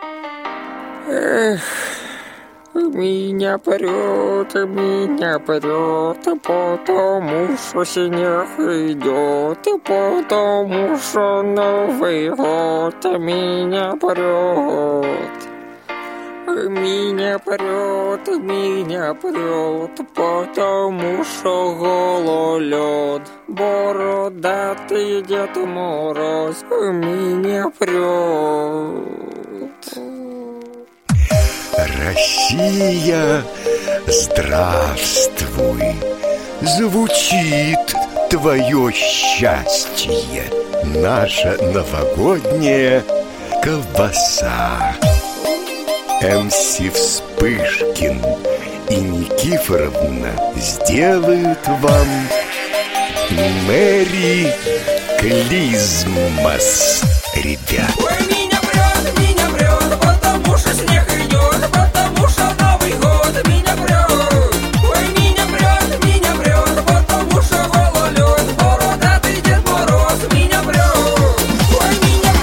Эх, меня прет, потому что снег идет, и потому что Новый год меня прет. Меня прет, потому что гололед, бородатый Дед Мороз меня прет. Россия, здравствуй! Звучит твое счастье, наша новогодняя колбаса. МС Вспышкин и Никифоровна сделают вам Мэри Клизмас, ребят. Ой, меня прет, потому что снег идет, потому что Новый год меня прет. Ой, меня прет, потому что гололед, бородатый Дед Мороз меня прет. Ой, меня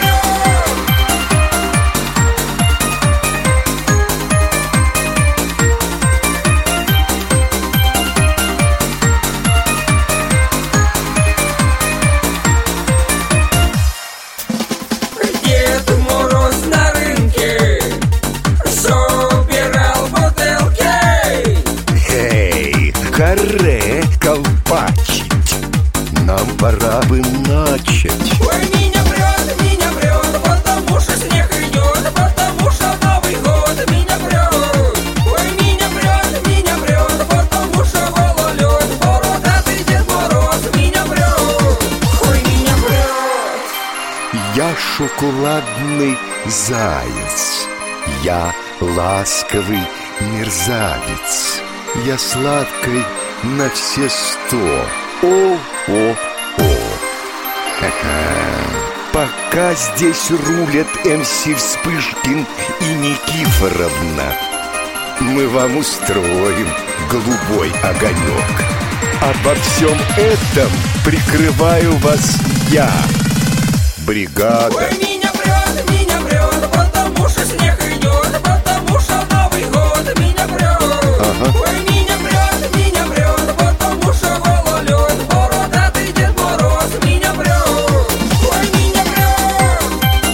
Дед Мороз на рынке собирал бутылки. Эй, каре колпачить, нам пора бы начать. Ой, меня прет, потому что снег идет, потому что Новый год меня прет. Ой, меня прет, потому что гололед, бородатый Дед Мороз меня прет. Ой, меня прет. Я шоколадный заяц, я ласковый мерзавец, я сладкой на все 100. О-о-о. Ха-ха. Пока здесь рулят МС Вспышкин и Никифоровна, мы вам устроим голубой огонек. Обо всем этом прикрываю вас я, бригада. Ой, меня прет, потому что снег идет, потому что Новый год меня прет. Ага. Ой, меня прет, потому что гололед, бородатый Дед Мороз меня прет. Ой, меня прет.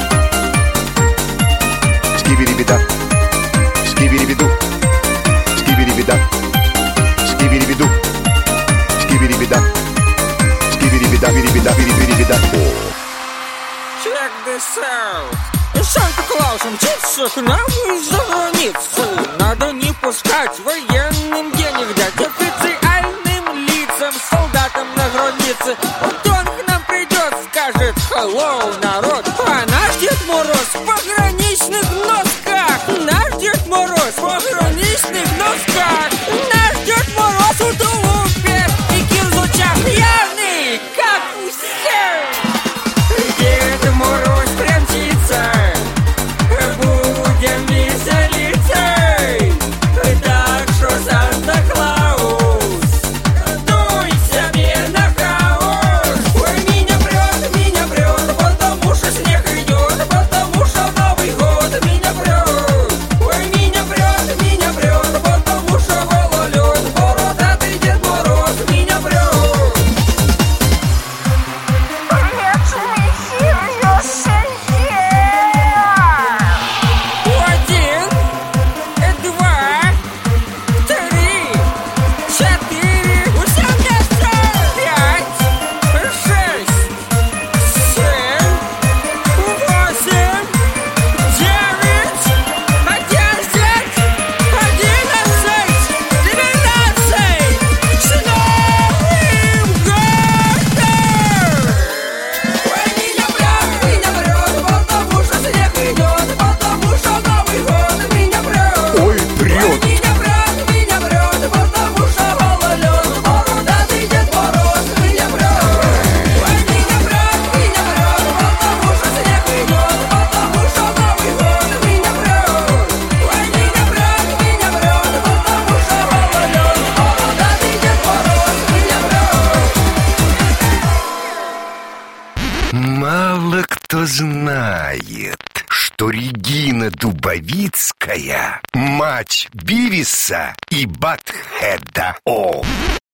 Скибиди-бида, скибиди-биду, скибиди-бида, скибиди-биду, скибиди-бида, скибиди-бида, биди-бида, биди-бида. Check this out. Санта-Клаус мчится к нам из-за границы. Надо не пускать военным денег дать, официальным лицам, солдатам на границе. Вот он к нам придет, скажет hello, народ. А наш Дед Мороз в пограничных носках. Наш Дед Мороз в пограничных носках. Наш Дед Мороз в тулупе и кирзучах, пьяный, как у всех. Дед Мороз примчится, будем веселиться. Так что Санта-Клаус, дуй себе на хаос. Ой, меня прет, потому что снег идет, потому что Новый год меня прет. Ой, меня прет, потому что что Регина Дубовицкая — мать Бивиса и Батхеда. О!